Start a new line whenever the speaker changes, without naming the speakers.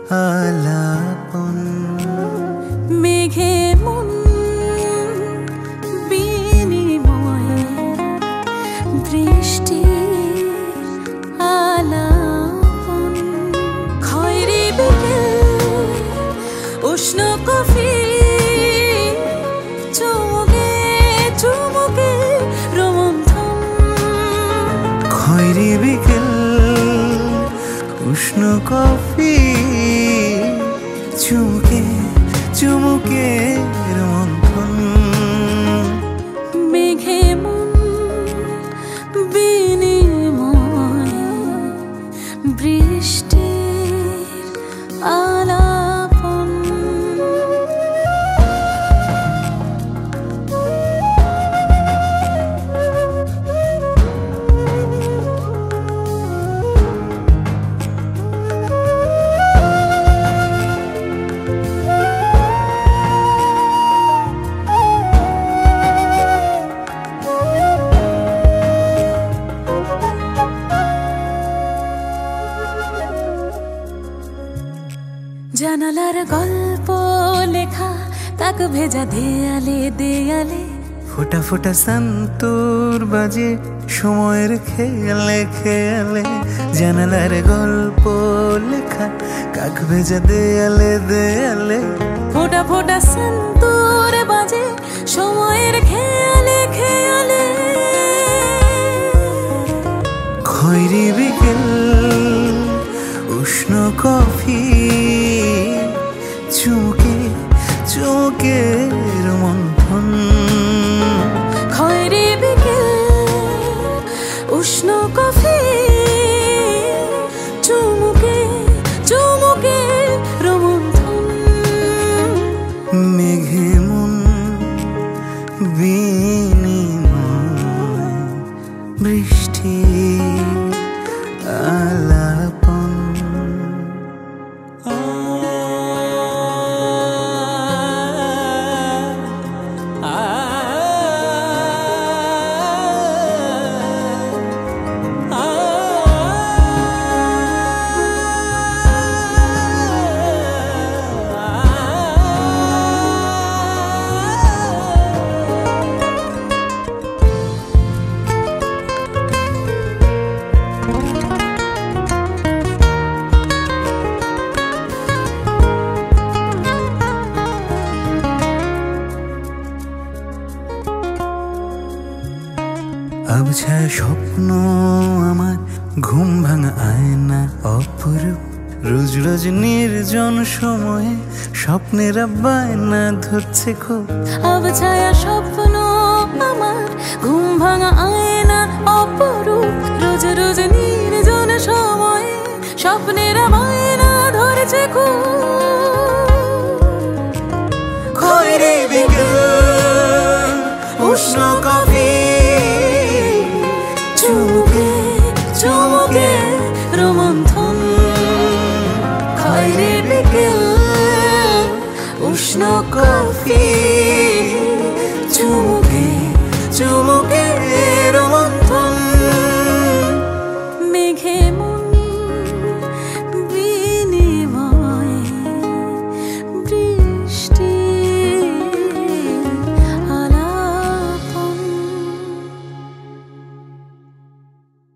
আলাপন।
মেঘে মন বিনিময়ে বৃষ্টির আলাপন। খয়েরি বিকেল উষ্ণ কফি চুমুকে চুমুকে রোমন্থন।
খয়েরি বিকেল উষ্ণ কফি চুমুকে চুমুকে রোমন্থন।
মেঘে মন বিনিময়ে বৃষ্টির আলাপন। জানালার গল্প লেখা তাক ভেজা দেয়ালে দেয়ালে।
ফোটা ফোটা সন্তূর বাজে সময়ের খেয়ালে খেয়ালে। জানালার গল্প লেখা কাক ভেজা দেয়ালে দেয়ালে।
ফোটা ফোটা সন্তূর বাজে সময়ের খেয়ালে খেয়ালে।
খয়েরি বিকেল উষ্ণ কফি চুমুকে চুমুকে রোমন্থন।
খয়েরি বিকেল উষ্ণ কফি চুমুকে চুমুকে রোমন্থন।
মেঘে মন বিনিময়ে বৃষ্টি আলাপন। আবছায়া স্বপ্ন আমার ঘুম ভাঙা আয়না অপরূপ। রোজ রোজ নির্জন সময়ে স্বপ্নেরা বায়না ধরছে খুব।
আবছায়া স্বপ্ন আমার ঘুম ভাঙা আয়না অপরূপ। রোজ রোজ নির্জন সময়ে স্বপ্নেরা বায়না ধরেছে খুব।
খয়েরি বিকেল উষ্ণ কফি
চুমুকে চুমুকে রোমন্থন। খয়েরি বিকেল উষ্ণ কফি